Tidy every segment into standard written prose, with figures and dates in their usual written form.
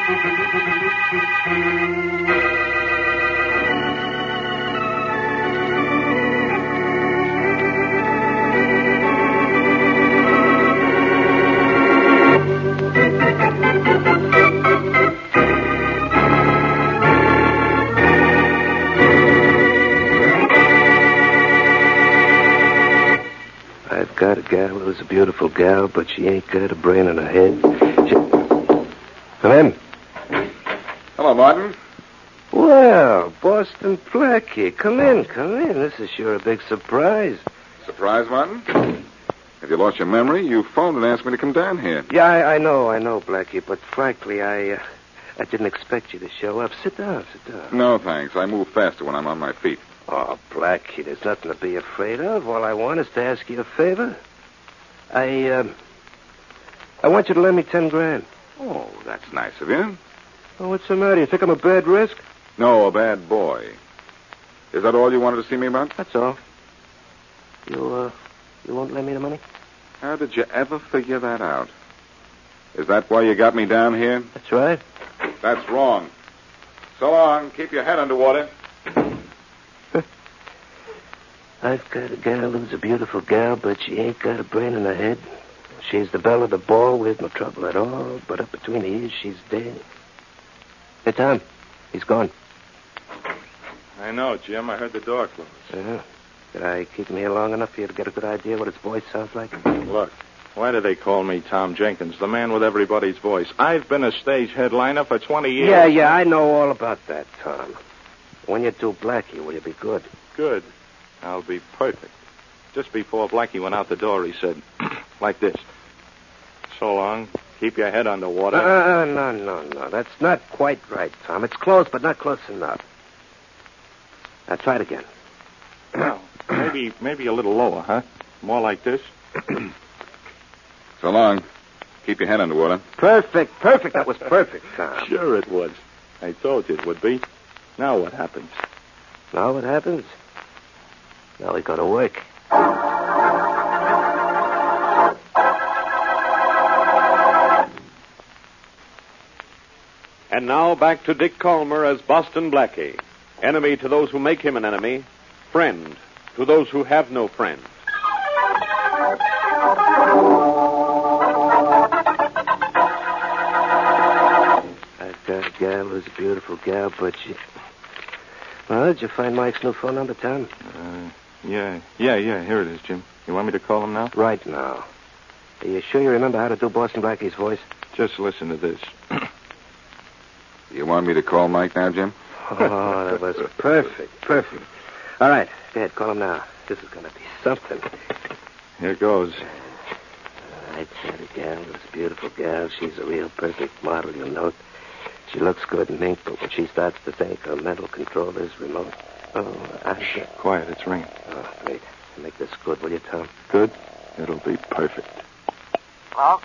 I've got a gal who's a beautiful gal, but she ain't got a brain in her head. Come in. Hello, Martin. Well, Boston Blackie. Come in. This is sure a big surprise. Surprise, Martin? Have you lost your memory? You phoned and asked me to come down here. Yeah, I know, Blackie, but frankly, I didn't expect you to show up. Sit down. No, thanks. I move faster when I'm on my feet. Oh, Blackie, there's nothing to be afraid of. All I want is to ask you a favor. I want you to lend me 10 grand. Oh, that's nice of you. Oh, what's the matter? You think I'm a bad risk? No, a bad boy. Is that all you wanted to see me about? That's all. You won't lend me the money? How did you ever figure that out? Is that why you got me down here? That's right. That's wrong. So long. Keep your head underwater. I've got a gal who's a beautiful gal, but she ain't got a brain in her head. She's the belle of the ball with no trouble at all, but up between the ears, she's dead. Hey, Tom, he's gone. I know, Jim. I heard the door close. Yeah. Did I keep him here long enough for you to get a good idea what his voice sounds like? Look, why do they call me Tom Jenkins, the man with everybody's voice? I've been a stage headliner for 20 years. Yeah, I know all about that, Tom. When you do Blackie, will you be good? Good. I'll be perfect. Just before Blackie went out the door, he said, like this. So long. Keep your head underwater. No. That's not quite right, Tom. It's close, but not close enough. Now, try it again. Well, maybe a little lower, huh? More like this. So long. Keep your head underwater. Perfect. That was perfect, Tom. Sure it was. I told you it would be. Now what happens? Now what happens? Now we go to work. And now back to Dick Calmer as Boston Blackie. Enemy to those who make him an enemy. Friend to those who have no friend. I've got a gal who's a beautiful gal, but she... Well, did you find Mike's new phone number, Tom? Yeah. Here it is, Jim. You want me to call him now? Right now. Are you sure you remember how to do Boston Blackie's voice? Just listen to this. You want me to call Mike now, Jim? Oh, that was perfect. All right, go ahead, call him now. This is going to be something. Here goes. I've got a gal who's a beautiful gal. She's a real perfect model, you'll note. She looks good in ink, but when she starts to think, her mental control is remote. Oh, Shh, quiet, it's ringing. Oh, great. Make this good, will you, Tom? Good? It'll be perfect. Hello?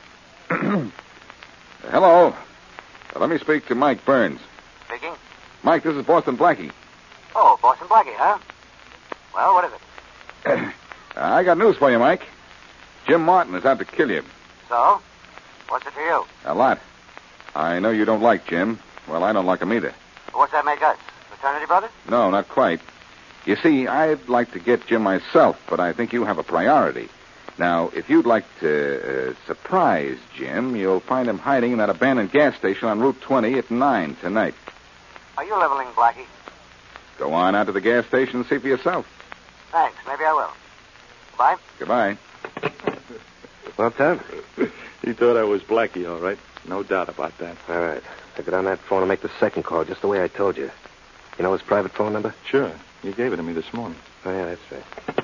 Hello. Let me speak to Mike Burns. Speaking. Mike, this is Boston Blackie. Oh, Boston Blackie, huh? Well, what is it? I got news for you, Mike. Jim Martin is out to kill you. So? What's it to you? A lot. I know you don't like Jim. Well, I don't like him either. What's that make us? Fraternity brothers? No, not quite. You see, I'd like to get Jim myself, but I think you have a priority. Now, if you'd like to surprise Jim, you'll find him hiding in that abandoned gas station on Route 20 at 9 tonight. Are you leveling, Blackie? Go on out to the gas station and see for yourself. Thanks. Maybe I will. Goodbye. Goodbye. Well, Tom? He thought I was Blackie, all right. No doubt about that. All right. I'll get on that phone and make the second call just the way I told you. You know his private phone number? Sure. You gave it to me this morning. Oh, yeah, that's right.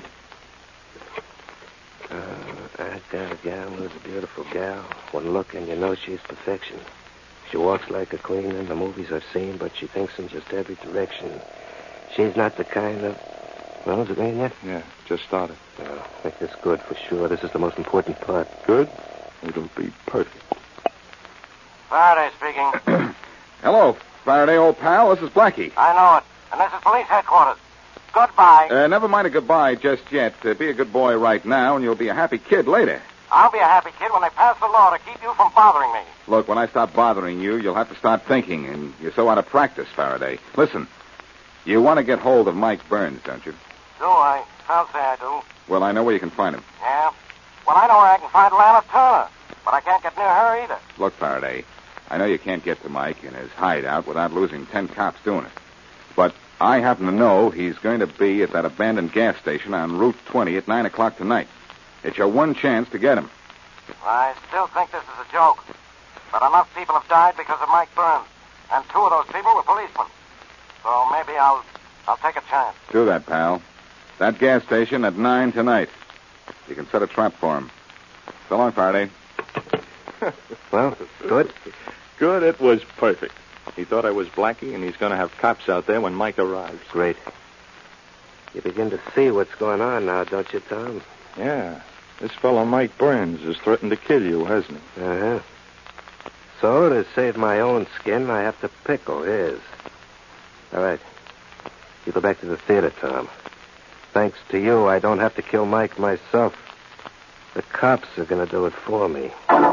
I've got a gal who's a beautiful gal. One look and you know she's perfection. She walks like a queen in the movies I've seen, but she thinks in just every direction. She's not the kind of... Well, is it ringing yet? Yeah, just started. Oh, make this good for sure. This is the most important part. Good? It'll be perfect. Faraday speaking. Hello, Faraday, old pal. This is Blackie. I know it. And this is police headquarters. Goodbye. Never mind a goodbye just yet. Be a good boy right now, and you'll be a happy kid later. I'll be a happy kid when they pass the law to keep you from bothering me. Look, when I stop bothering you, you'll have to start thinking, and you're so out of practice, Faraday. Listen, you want to get hold of Mike Burns, don't you? Do I? Can't say I do. Well, I know where you can find him. Yeah? Well, I know where I can find Lana Turner, but I can't get near her either. Look, Faraday, I know you can't get to Mike in his hideout without losing 10 cops doing it. But I happen to know he's going to be at that abandoned gas station on Route 20 at 9 o'clock tonight. It's your one chance to get him. I still think this is a joke. But enough people have died because of Mike Burns. And 2 of those people were policemen. So maybe I'll take a chance. Do that, pal. That gas station at 9 tonight. You can set a trap for him. So long, Faraday. Well, good. Good, it was perfect. He thought I was Blackie, and he's going to have cops out there when Mike arrives. Great. You begin to see what's going on now, don't you, Tom? Yeah. This fellow Mike Burns has threatened to kill you, hasn't he? Uh-huh. So, to save my own skin, I have to pickle his. All right. You go back to the theater, Tom. Thanks to you, I don't have to kill Mike myself. The cops are going to do it for me.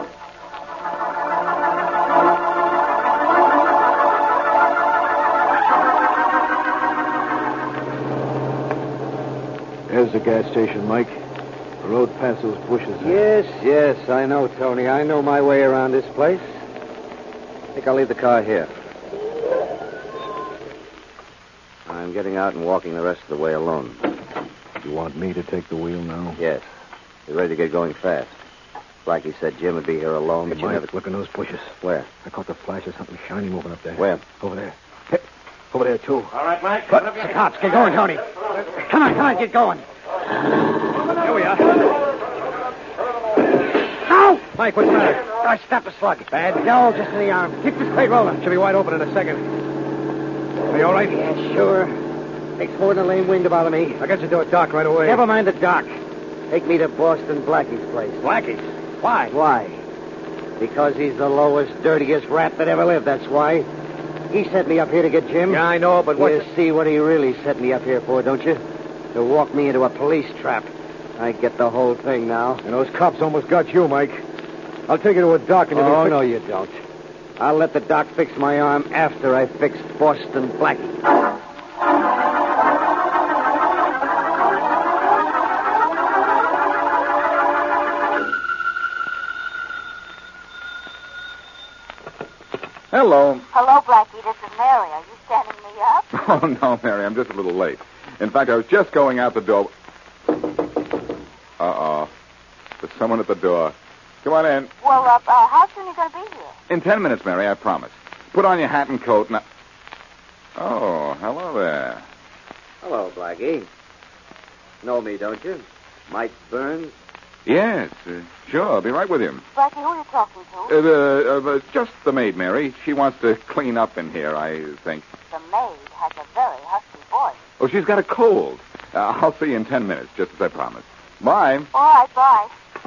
There's the gas station, Mike. The road past those bushes. Yes, I know, Tony. I know my way around this place. I think I'll leave the car here. I'm getting out and walking the rest of the way alone. You want me to take the wheel now? Yes. You're ready to get going fast. Blackie said Jim would be here alone, Hey, but you Mike, never... look in those bushes. Where? I caught the flash of something shiny moving up there. Where? Over there. Hey, over there, too. All right, Mike. What? The cops. Get going, Tony. Come on, get going. Here we are. Ow! Mike, what's the matter? I snapped a slug. Bad? No, just in the arm. Keep this crate rolling. Should be wide open in a second. Are you all right? Yeah, sure. Takes more than a lame wind to bother me. I'll get you to a dock right away. Never mind the dock. Take me to Boston Blackie's place. Blackie's? Why? Why? Because he's the lowest, dirtiest rat that ever lived, that's why. He set me up here to get Jim. Yeah, I know, but what... You see what he really set me up here for, don't you? To walk me into a police trap. I get the whole thing now. And those cops almost got you, Mike. I'll take you to a dock and Oh, no, you don't. I'll let the doc fix my arm after I fix Boston Blackie. Hello. Hello, Blackie. This is Mary. Are you standing me up? Oh, no, Mary, I'm just a little late. In fact, I was just going out the door. Uh-oh. There's someone at the door. Come on in. Well, how soon are you going to be here? In 10 minutes, Mary, I promise. Put on your hat and coat and... Oh, hello there. Hello, Blackie. Know me, don't you? Mike Burns? Yes, sure. I'll be right with you. Blackie, who are you talking to? Just the maid, Mary. She wants to clean up in here, I think. The maid has a very husky voice. Oh, she's got a cold. I'll see you in 10 minutes, just as I promised. Bye. All right, bye.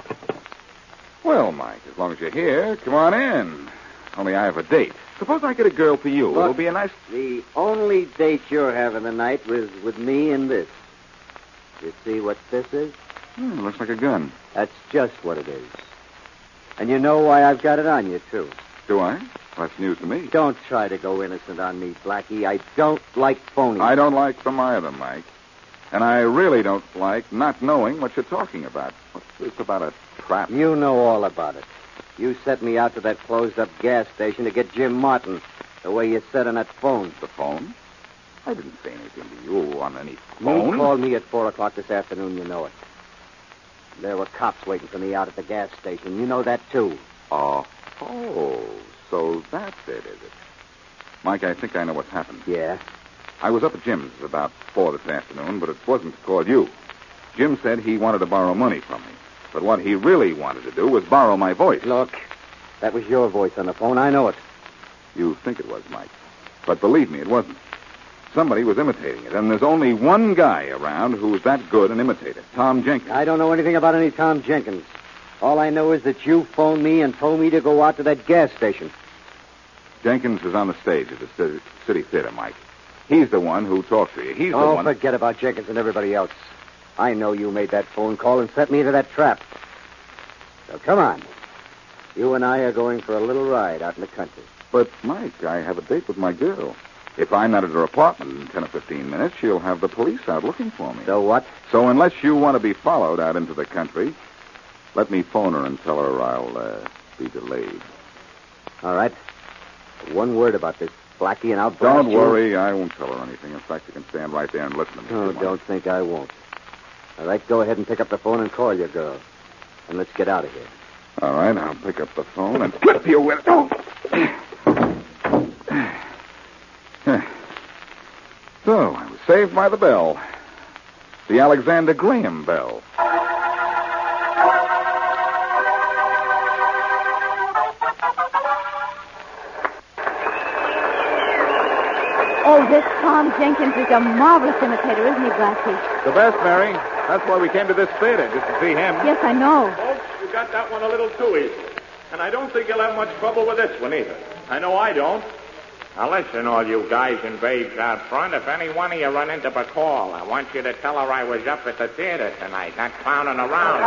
Well, Mike, as long as you're here, come on in. Only I have a date. Suppose I get a girl for you. It'll be a nice... The only date you're having tonight was with me and this. You see what this is? Looks like a gun. That's just what it is. And you know why I've got it on you, too. Do I? Well, that's news to me. Don't try to go innocent on me, Blackie. I don't like phonies. I don't like them either, Mike. And I really don't like not knowing what you're talking about. What's this about a trap? You know all about it. You sent me out to that closed-up gas station to get Jim Martin, the way you said on that phone. The phone? I didn't say anything to you on any phone. You called me at 4 o'clock this afternoon, you know it. There were cops waiting for me out at the gas station. You know that, too. Oh, so that's it, is it? Mike, I think I know what's happened. Yeah? I was up at Jim's about 4 this afternoon, but it wasn't to call you. Jim said he wanted to borrow money from me. But what he really wanted to do was borrow my voice. Look, that was your voice on the phone. I know it. You think it was, Mike. But believe me, it wasn't. Somebody was imitating it, and there's only one guy around who's that good an imitator, Tom Jenkins. I don't know anything about any Tom Jenkins. All I know is that you phoned me and told me to go out to that gas station. Jenkins is on the stage at the City Theater, Mike. He's the one who talked to you. He's the one... Forget about Jenkins and everybody else. I know you made that phone call and set me into that trap. So come on. You and I are going for a little ride out in the country. But, Mike, I have a date with my girl. If I'm not at her apartment in 10 or 15 minutes, she'll have the police out looking for me. So what? So unless you want to be followed out into the country, let me phone her and tell her I'll be delayed. All right. One word about this, Blackie, and I'll... Don't worry, I won't tell her anything. In fact, you can stand right there and listen to me. Oh, don't think I won't. All right, go ahead and pick up the phone and call your girl. And let's get out of here. All right, I'll pick up the phone and flip you with it. Oh. So, I was saved by the bell. The Alexander Graham bell. Oh, this Tom Jenkins is a marvelous imitator, isn't he, Blackie? The best, Mary. That's why we came to this theater, just to see him. Yes, I know. Folks, you got that one a little too easy. And I don't think you'll have much trouble with this one either. I know I don't. Now, listen, all you guys and babes out front. If any one of you run into Bacall, I want you to tell her I was up at the theater tonight, not clowning around.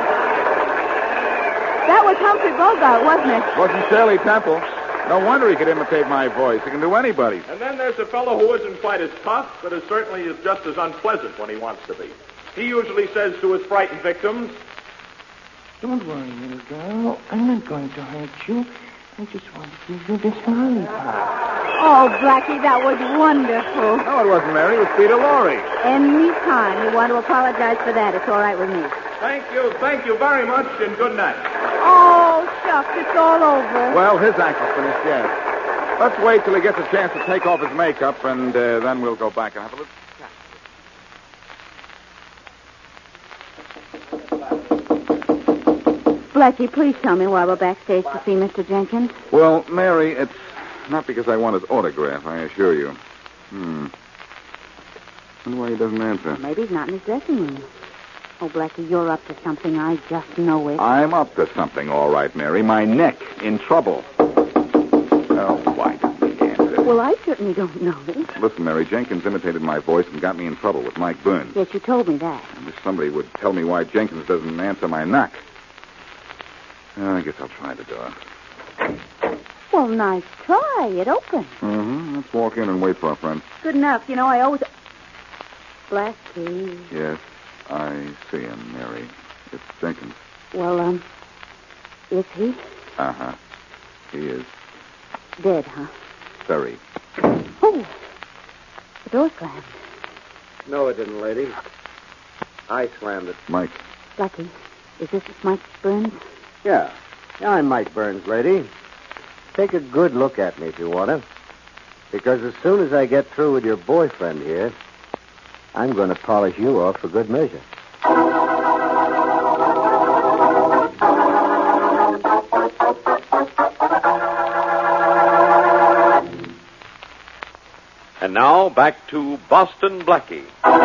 That was Humphrey Bogart, wasn't it? Wasn't Shirley Temple. No wonder he could imitate my voice. He can do anybody's. And then there's a fellow who isn't quite as tough, but is certainly is just as unpleasant when he wants to be. He usually says to his frightened victims, "Don't worry, little girl. I'm not going to hurt you. I just want to give you this lollipop." Oh, Blackie, that was wonderful. No, it wasn't Mary. It was Peter Lorre. Any time you want to apologize for that, it's all right with me. Thank you very much, and good night. Oh, shucks, it's all over. Well, his act is finished, yes. Let's wait till he gets a chance to take off his makeup, and then we'll go back and have a little chat. Blackie, please tell me why we're backstage to see Mr. Jenkins. Well, Mary, it's not because I want his autograph, I assure you. Wonder why he doesn't answer. Maybe he's not in his dressing room. Oh, Blackie, you're up to something. I just know it. I'm up to something, all right, Mary. My neck in trouble. Oh, why doesn't he answer? Well, I certainly don't know. Listen, Mary, Jenkins imitated my voice and got me in trouble with Mike Burns. Yes, you told me that. I wish somebody would tell me why Jenkins doesn't answer my knock. I guess I'll try the door. Well, nice try. It opened. Let's walk in and wait for our friend. Good enough. You know, I always... Blackie. Yes, I see him, Mary. It's Jenkins. Well, is he? Uh-huh. He is. Dead, huh? Very. Oh, the door slammed. No, it didn't, lady. I slammed it. Mike. Blackie, is this Mike Burns? Yeah. I'm Mike Burns, lady. Take a good look at me if you want to. Because as soon as I get through with your boyfriend here, I'm going to polish you off for good measure. And now, back to Boston Blackie.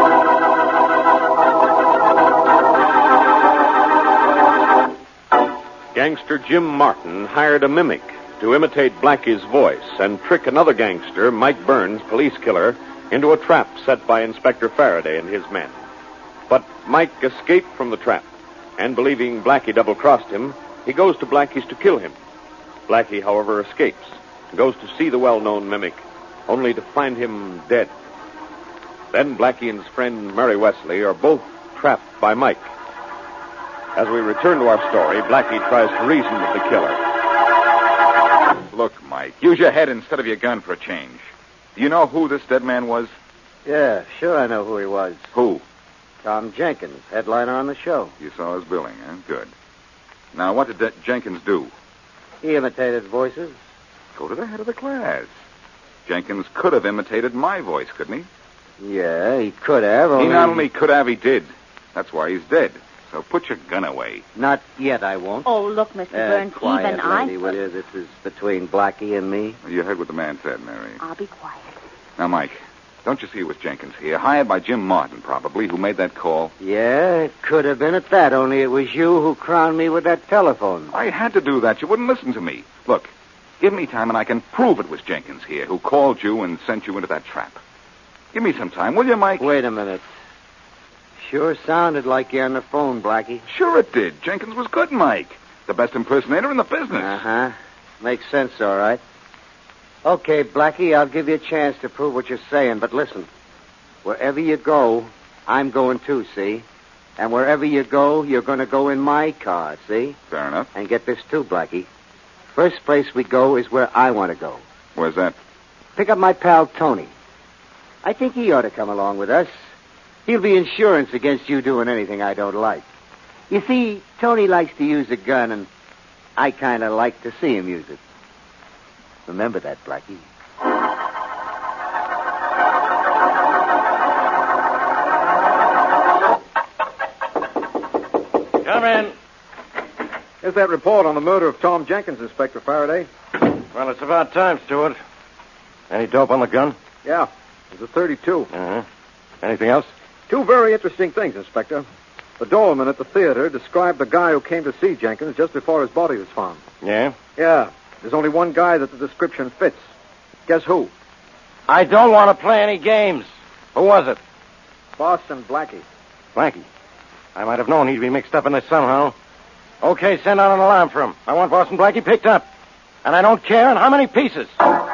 Gangster Jim Martin hired a mimic to imitate Blackie's voice and trick another gangster, Mike Burns, police killer, into a trap set by Inspector Faraday and his men. But Mike escaped from the trap, and believing Blackie double-crossed him, he goes to Blackie's to kill him. Blackie, however, escapes and goes to see the well-known mimic, only to find him dead. Then Blackie and his friend Mary Wesley are both trapped by Mike. As we return to our story, Blackie tries to reason with the killer. Look, Mike, use your head instead of your gun for a change. Do you know who this dead man was? Yeah, sure I know who he was. Who? Tom Jenkins, headliner on the show. You saw his billing, huh? Good. Now, what did Jenkins do? He imitated voices. Go to the head of the class. Jenkins could have imitated my voice, couldn't he? Yeah, he could have. He not only could have, he did. That's why he's dead. So put your gun away. Not yet, I won't. Oh, look, Mr. Burns, quiet, even lady, will you? This is between Blackie and me. You heard what the man said, Mary. I'll be quiet. Now, Mike, don't you see it was Jenkins here, hired by Jim Martin, probably, who made that call? Yeah, it could have been at that, only it was you who crowned me with that telephone. I had to do that. You wouldn't listen to me. Look, give me time and I can prove it was Jenkins here who called you and sent you into that trap. Give me some time, will you, Mike? Wait a minute. Sure sounded like you're on the phone, Blackie. Sure it did. Jenkins was good, Mike. the best impersonator in the business. Uh-huh. Makes sense, all right. Okay, Blackie, I'll give you a chance to prove what you're saying, but listen. Wherever you go, I'm going too, see? And wherever you go, you're going to go in my car, see? Fair enough. And get this too, Blackie. First place we go is where I want to go. Where's that? Pick up my pal Tony. I think he ought to come along with us. He'll be insurance against you doing anything I don't like. You see, Tony likes to use a gun, and I kind of like to see him use it. Remember that, Blackie. Come in. Here's that report on the murder of Tom Jenkins, Inspector Faraday. Well, it's about time, Stewart. Any dope on the gun? Yeah, it's a 32. Uh-huh. Anything else? Two very interesting things, Inspector. The doorman at the theater described the guy who came to see Jenkins just before his body was found. Yeah? Yeah, there's only one guy that the description fits. Guess who? I don't want to play any games. Who was it? Boston Blackie. Blackie. I might have known he'd be mixed up in this somehow. Okay, send out an alarm for him. I want Boston Blackie picked up. And I don't care in how many pieces.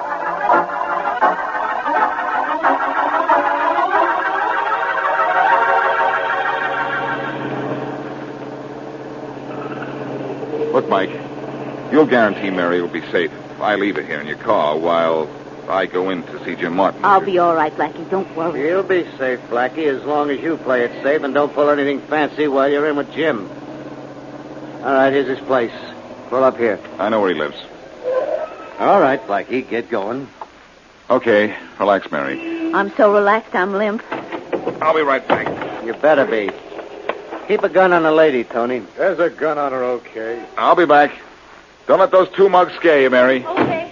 Look, Mike, you'll guarantee Mary will be safe if I leave her here in your car while I go in to see Jim Martin. I'll be all right, Blackie. Don't worry. You'll be safe, Blackie, as long as you play it safe and don't pull anything fancy while you're in with Jim. All right, here's his place. Pull up here. I know where he lives. All right, Blackie, get going. Okay, relax, Mary. I'm so relaxed I'm limp. I'll be right back. You better be. Keep a gun on the lady, Tony. There's a gun on her, okay. I'll be back. Don't let those two mugs scare you, Mary. Okay.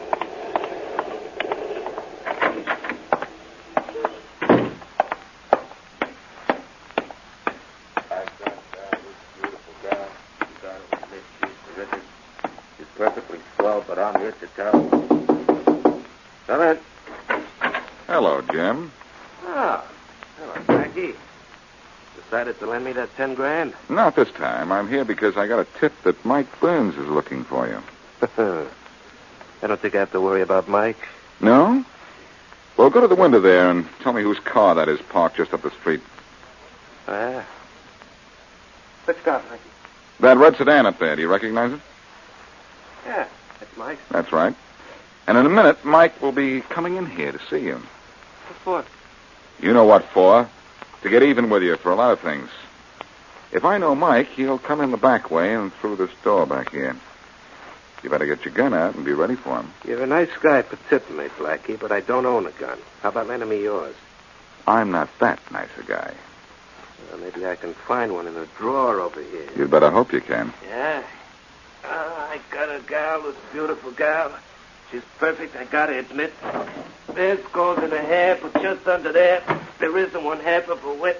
She's perfectly swell, but I'm here to tell. Come in. Hello, Jim. Oh, hello, Blackie. Decided to lend me that 10 grand? Not this time. I'm here because I got a tip that Mike Burns is looking for you. I don't think I have to worry about Mike. No? Well, go to the window there and tell me whose car that is parked just up the street. Ah. Which car, Blackie? That red sedan up there. Do you recognize it? Yeah, that's Mike. That's right. And in a minute, Mike will be coming in here to see you. What for? You know what for. To get even with you for a lot of things. If I know Mike, he'll come in the back way and through this door back here. You better get your gun out and be ready for him. You're a nice guy for tipping me, Blackie, but I don't own a gun. How about lending me yours? I'm not that nice a guy. Well, maybe I can find one in a drawer over here. You'd better hope you can. Yeah. I got a gal, this beautiful gal. She's perfect, I gotta admit. There's gold in her hair, but just under there, there isn't one half of a whip.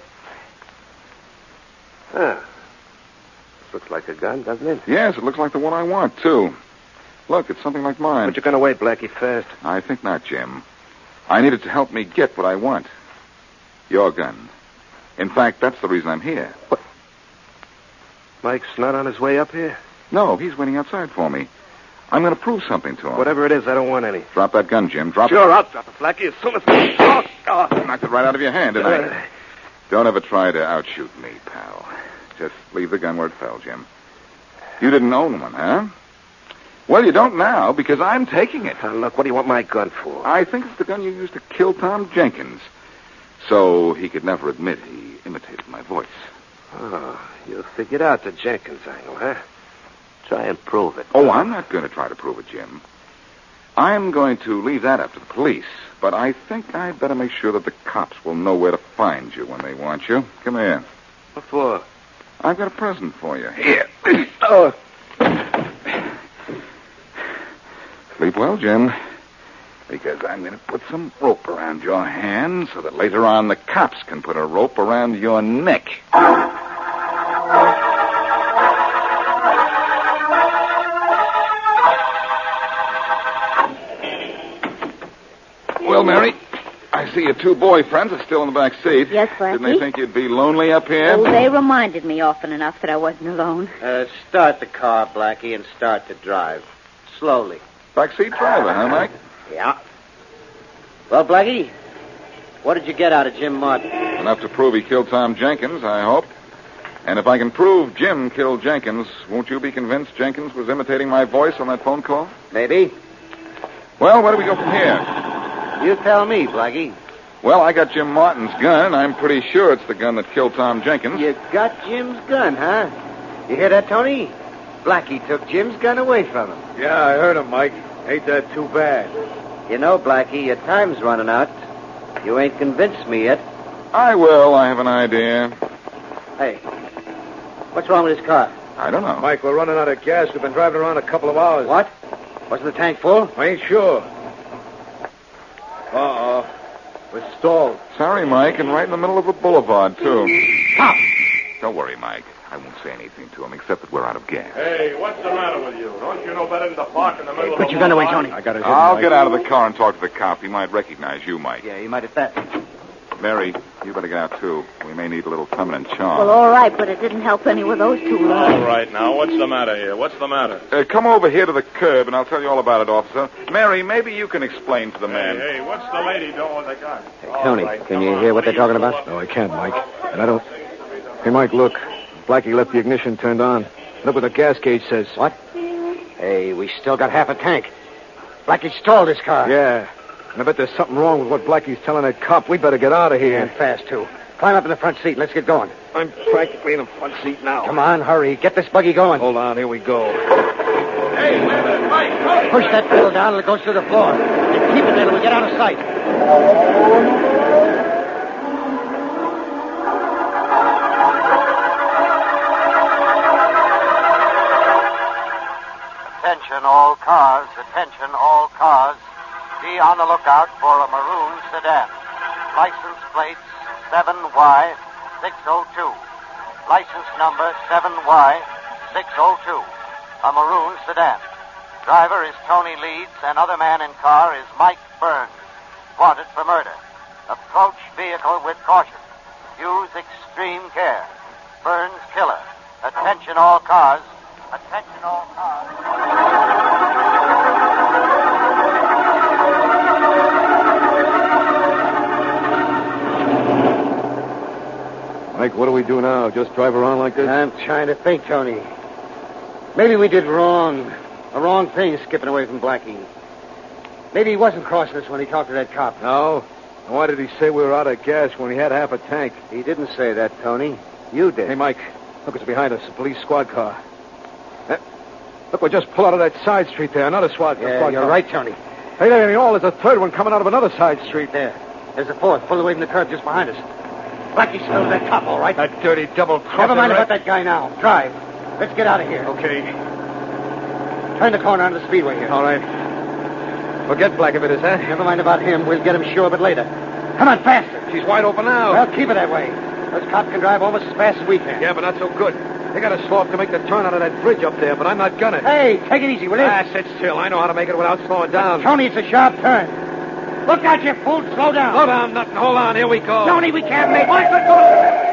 Huh. This looks like a gun, doesn't it? Yes, it looks like the one I want, too. Look, it's something like mine. But you're gonna wait, Blackie, fast. I think not, Jim. I need it to help me get what I want. Your gun. In fact, that's the reason I'm here. What? Mike's not on his way up here? No, he's waiting outside for me. I'm going to prove something to him. Whatever it is, I don't want any. Drop that gun, Jim. Drop it. Sure, I'll drop it, Blackie, as soon as... Oh. Knocked it right out of your hand, didn't I? Don't ever try to outshoot me, pal. Just leave the gun where it fell, Jim. You didn't own one, huh? Well, you don't now, because I'm taking it. Look, what do you want my gun for? I think it's the gun you used to kill Tom Jenkins. So he could never admit he imitated my voice. Oh, you figured out the Jenkins angle, huh? Try and prove it. Oh, I'm not going to try to prove it, Jim. I'm going to leave that up to the police. But I think I'd better make sure that the cops will know where to find you when they want you. Come here. What for? I've got a present for you. Here. Oh. Sleep well, Jim. Because I'm going to put some rope around your hand so that later on the cops can put a rope around your neck. Well, Mary, I see your two boyfriends are still in the back seat. Yes, Blackie? Didn't they think you'd be lonely up here? Oh, they reminded me often enough that I wasn't alone. Start the car, Blackie, and start to drive. Slowly. Backseat driver, huh, Mike? Yeah. Well, Blackie, what did you get out of Jim Martin? Enough to prove he killed Tom Jenkins, I hope. And if I can prove Jim killed Jenkins, won't you be convinced Jenkins was imitating my voice on that phone call? Maybe. Well, where do we go from here? You tell me, Blackie. Well, I got Jim Martin's gun. I'm pretty sure it's the gun that killed Tom Jenkins. You got Jim's gun, huh? You hear that, Tony? Blackie took Jim's gun away from him. Yeah, I heard him, Mike. Ain't that too bad? You know, Blackie, your time's running out. You ain't convinced me yet. I will. I have an idea. Hey, what's wrong with his car? I don't know. Mike, we're running out of gas. We've been driving around a couple of hours. What? Wasn't the tank full? I ain't sure. Uh-oh. We're stalled. Sorry, Mike, and right in the middle of a boulevard, too. Stop! Don't worry, Mike. I won't say anything to him except that we're out of gas. Hey, what's the matter with you? Don't you know better than to park in the middle of Put your gun away, Tony. I got it. I'll get out of the car and talk to the cop. He might recognize you, Mike. Yeah, you might at that. Mary, you better get out, too. We may need a little feminine charm. Well, all right, but it didn't help any with those two. All right, now, what's the matter here? What's the matter? Come over here to the curb, and I'll tell you all about it, officer. Mary, maybe you can explain to the man. Hey, what's the lady doing with the gun? Hey, Tony, can you hear what they're talking about? No, I can't, Mike. And I don't... Hey, Mike, look. Blackie left the ignition turned on. Look what the gas gauge says. What? Hey, we still got half a tank. Blackie stalled his car. Yeah. And I bet there's something wrong with what Blackie's telling that cop. We better get out of here. And fast, too. Climb up in the front seat and let's get going. I'm practically in the front seat now. Come on, hurry. Get this buggy going. Hold on, here we go. Hey, wait a minute, Mike. Push that pedal down and it goes to the floor. And keep it there till we get out of sight. Attention all cars, attention all cars. Be on the lookout for a maroon sedan. License plates 7Y602. License number 7Y602. A maroon sedan. Driver is Tony Leeds, and other man in car is Mike Burns, wanted for murder. Approach vehicle with caution. Use extreme care. Burns killer. Attention all cars. Attention all cars. Mike, what do we do now? Just drive around like this? I'm trying to think, Tony. Maybe we did wrong. A wrong thing skipping away from Blackie. Maybe he wasn't crossing us when he talked to that cop. No. And why did he say we were out of gas when he had half a tank? He didn't say that, Tony. You did. Hey, Mike, look, it's behind us, a police squad car. Look, we just pull out of that side street there, another squad Yeah, car. you're right, Tony. Hey, there ain't all. There's a third one coming out of another side street. There. There's a fourth, pulled away from the curb just behind us. Blackie spilled that cop, all right? That dirty double-crosser. Never mind about that guy now. Drive. Let's get out of here. Okay. Turn the corner onto the speedway here. All right. Forget Blackabitters, huh? Never mind about him. We'll get him sure, but later. Come on, faster. She's wide open now. Well, keep it that way. Those cops can drive almost as fast as we can. Yeah, but not so good. They got to slow up to make the turn out of that bridge up there, but I'm not gonna. Hey, take it easy, will you? Sit still. I know how to make it without slowing down. Tony, it's a sharp turn. Look out, you fool. Slow down. Slow down, nothing. Hold on. Here we go. Tony, we can't make it. Let's go.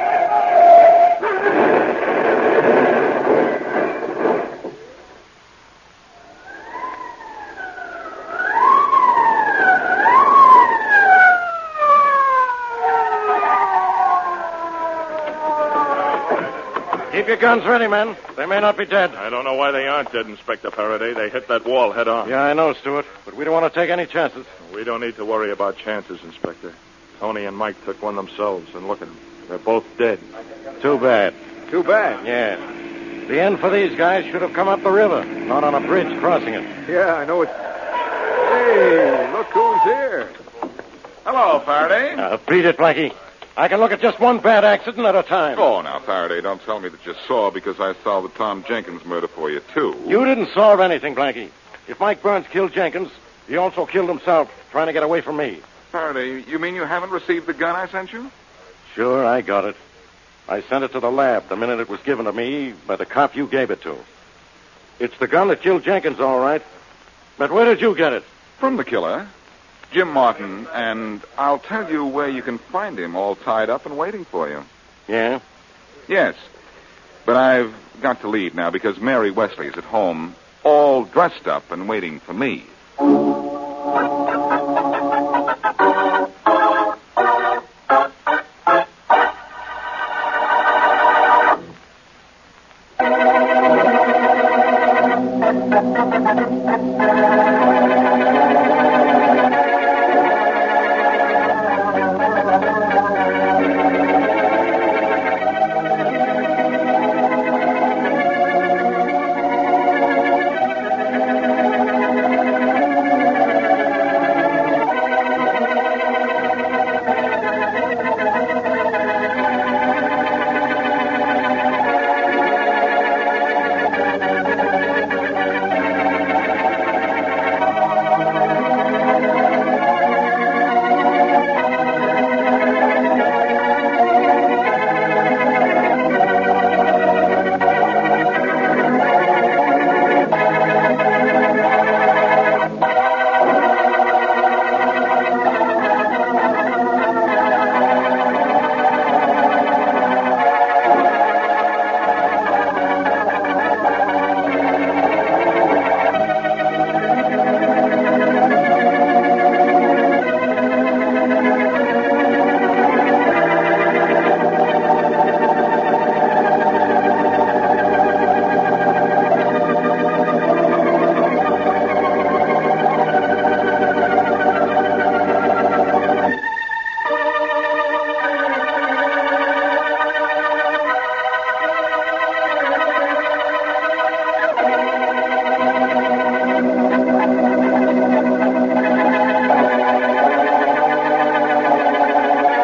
Keep your guns ready, men. They may not be dead. I don't know why they aren't dead, Inspector Faraday. They hit that wall head on. Yeah, I know, Stuart. But we don't want to take any chances. We don't need to worry about chances, Inspector. Tony and Mike took one themselves, and look at them. They're both dead. Too bad. Too bad. Yeah. The end for these guys should have come up the river, not on a bridge crossing it. Yeah, I know it. Hey, look who's here. Hello, Faraday. Beat it, Blackie. I can look at just one bad accident at a time. Oh, now, Faraday, don't tell me that you saw because I solved the Tom Jenkins murder for you, too. You didn't solve anything, Blackie. If Mike Burns killed Jenkins, he also killed himself trying to get away from me. Faraday, you mean you haven't received the gun I sent you? Sure, I got it. I sent it to the lab the minute it was given to me by the cop you gave it to. It's the gun that killed Jenkins, all right. But where did you get it? From the killer. Jim Martin, and I'll tell you where you can find him all tied up and waiting for you. Yeah? Yes. But I've got to leave now because Mary Wesley is at home, all dressed up and waiting for me.